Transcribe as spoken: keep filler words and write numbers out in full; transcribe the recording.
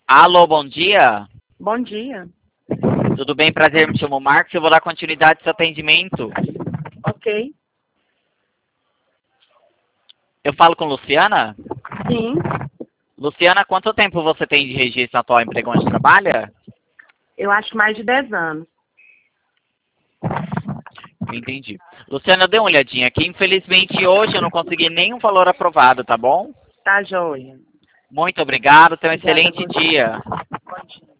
Alô, bom dia. Bom dia. Tudo bem? Prazer, me chamo Marcos e eu vou dar continuidade ao seu atendimento. Ok. Eu falo com Luciana? Sim. Luciana, quanto tempo você tem de registro na atual emprego onde trabalha? Eu acho mais de dez anos. Entendi. Luciana, eu dei uma olhadinha aqui. Infelizmente, hoje eu não consegui nenhum valor aprovado, tá bom? Tá, joia. Muito obrigado. Tenha um Obrigada, excelente bom dia. dia. Bom dia.